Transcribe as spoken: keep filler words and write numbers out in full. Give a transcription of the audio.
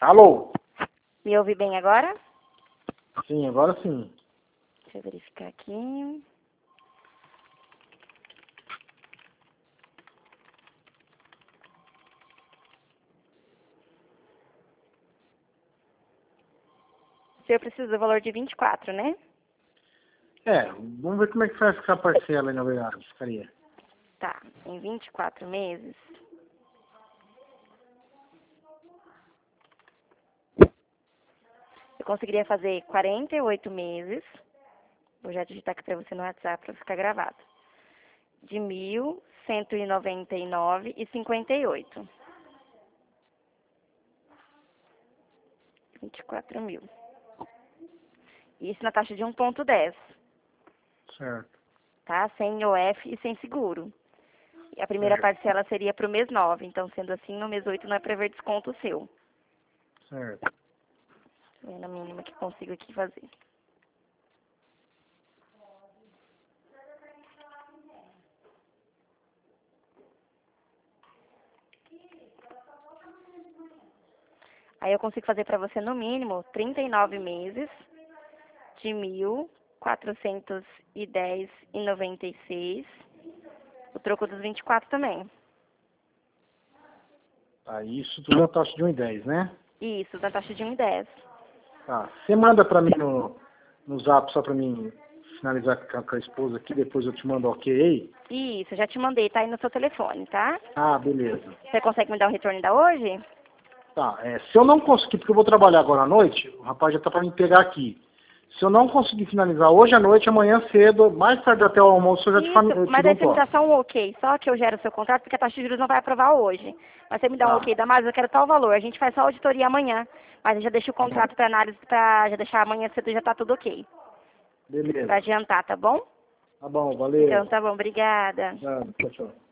Alô? Me ouve bem agora? Sim, agora sim. Deixa eu verificar aqui. O senhor precisa do valor de vinte e quatro, né? É, vamos ver como é que vai ficar a parcela aí, na verdade, ficaria. Tá, em vinte e quatro meses. Eu conseguiria fazer quarenta e oito meses. Vou já digitar aqui pra você no WhatsApp pra ficar gravado. De mil cento e noventa e nove reais e cinquenta e oito. vinte e quatro mil. Isso na taxa de um ponto dez, Certo, tá? Sem I O F e sem seguro. E a primeira certo, parcela seria para o mês nove. Então, sendo assim, no mês oito não é prever desconto seu. certo. É na mínima que consigo aqui fazer. Aí eu consigo fazer para você no mínimo trinta e nove meses de mil quatrocentos e dez reais e noventa e seis. O troco dos vinte e quatro também. Tá, isso tudo na taxa de um e dez, né? Isso, na taxa de um e dez. Tá, você manda pra mim no, no zap só pra mim finalizar com a, com a esposa aqui, depois eu te mando ok aí? Isso, já te mandei, tá aí no seu telefone, tá? Ah, beleza. Você consegue me dar o retorno ainda hoje? Tá, é, se eu não conseguir, porque eu vou trabalhar agora à noite, o rapaz já tá pra me pegar aqui. Se eu não conseguir finalizar hoje à noite, amanhã cedo, mais tarde até o almoço, eu já te, fam- Isso, eu te mas dou aí um você me dá toque. só um ok, só que eu gero o seu contrato, porque a taxa de juros não vai aprovar hoje. Mas você me dá um Tá, ok, dá mais, eu quero tal valor. A gente faz só a auditoria amanhã, mas eu já deixo o tá bom. contrato para análise, para já deixar amanhã cedo, já tá tudo ok. Para Beleza. adiantar, tá bom? Tá bom, Então valeu. tá bom, obrigada. Tchau, tchau.